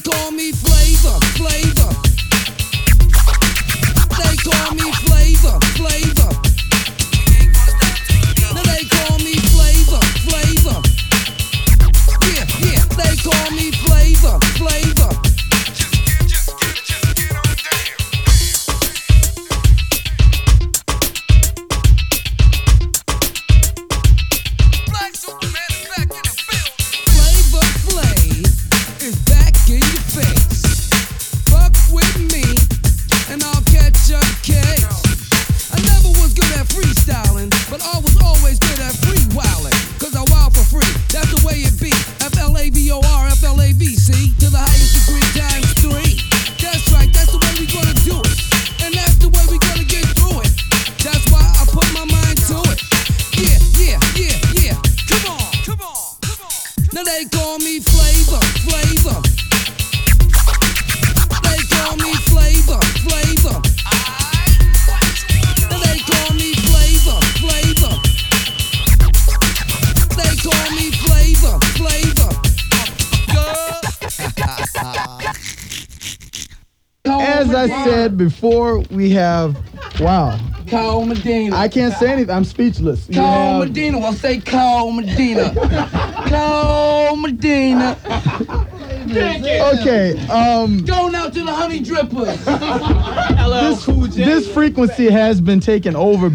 call me Flavor, Flavor. They call me Flavor, Flavor. Now they call me Flavor, Flavor. Yeah, yeah, they call me Flavor, Flavor. Now they call me Flavor, Flavor. They call me Flavor, Flavor. Now they call me Flavor, Flavor. They call me Flavor, Flavor. As I said before, we have, wow. Cole Medina. I can't say anything. I'm speechless. Cole Medina. Well, say Cole Medina. Cole Medina. Okay. Going out to the Honey Drippers. This frequency has been taken over